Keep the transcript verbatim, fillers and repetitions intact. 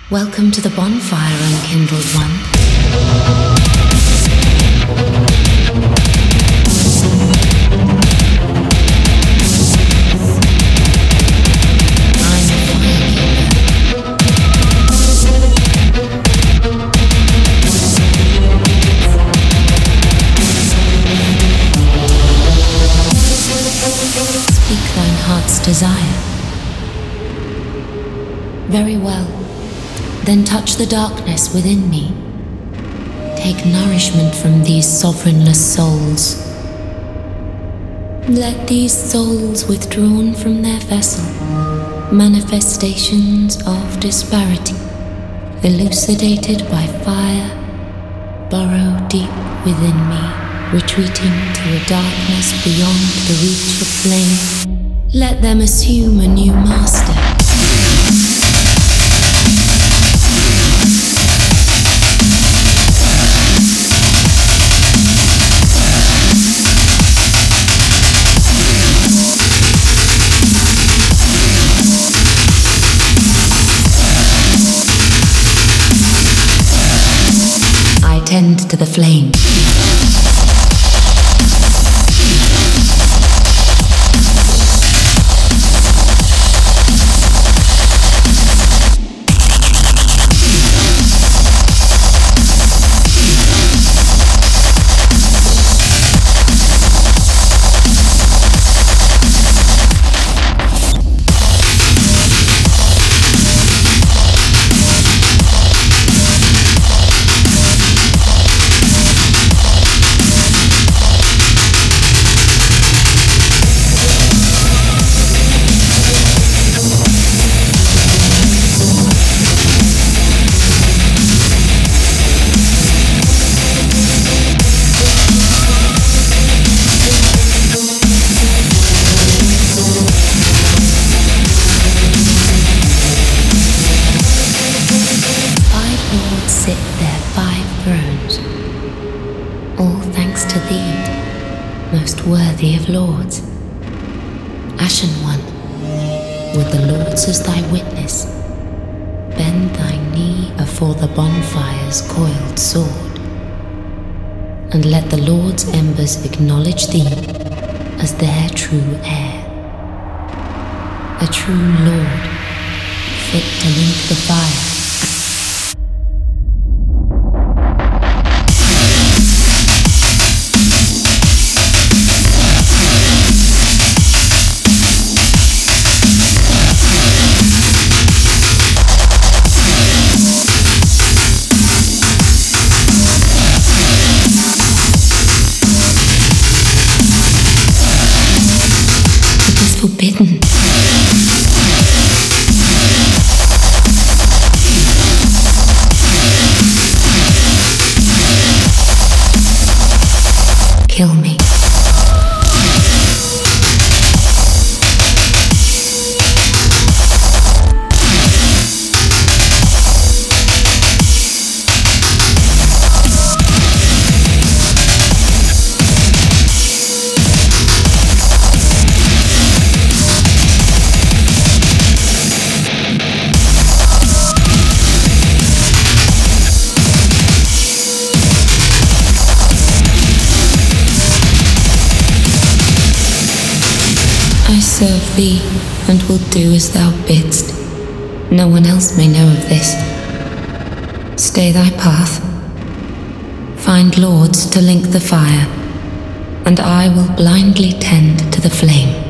Welcome to the bonfire, unkindled one. I'm a firekeeper. Speak thine heart's desire. Very well. Then touch the darkness within me. Take nourishment from these sovereignless souls. Let these souls withdrawn from their vessel, manifestations of disparity, elucidated by fire, burrow deep within me, retreating to a darkness beyond the reach of flame. Let them assume a new master. Tend to the flame. Worthy of lords, Ashen One, with the lords as thy witness, bend thy knee afore the bonfire's coiled sword, and let the lords' embers acknowledge thee as their true heir, a true lord, fit to link the fire. Forbidden. Kill me. I serve thee, and will do as thou bidst. No one else may know of this. Stay thy path. Find lords to link the fire, and I will blindly tend to the flame.